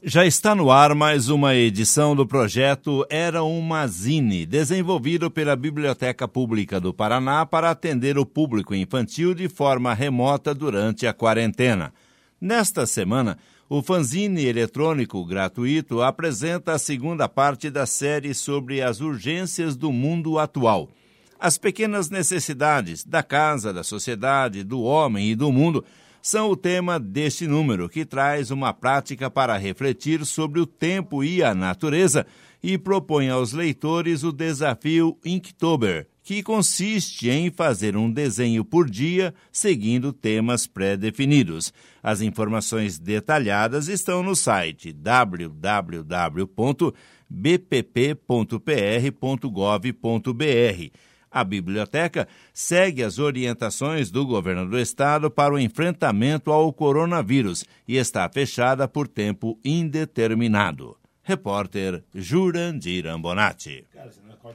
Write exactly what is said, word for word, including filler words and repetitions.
Já está no ar mais uma edição do projeto Era uma Zine, desenvolvido pela Biblioteca Pública do Paraná para atender o público infantil de forma remota durante a quarentena. Nesta semana, o fanzine eletrônico gratuito apresenta a segunda parte da série sobre as urgências do mundo atual. As pequenas necessidades da casa, da sociedade, do homem e do mundo são o tema deste número, que traz uma prática para refletir sobre o tempo e a natureza e propõe aos leitores o desafio Inktober, que consiste em fazer um desenho por dia seguindo temas pré-definidos. As informações detalhadas estão no site w w w ponto b p p ponto p r ponto gov ponto b r. A biblioteca segue as orientações do governo do estado para o enfrentamento ao coronavírus e está fechada por tempo indeterminado. Repórter Jurandir Ambonati.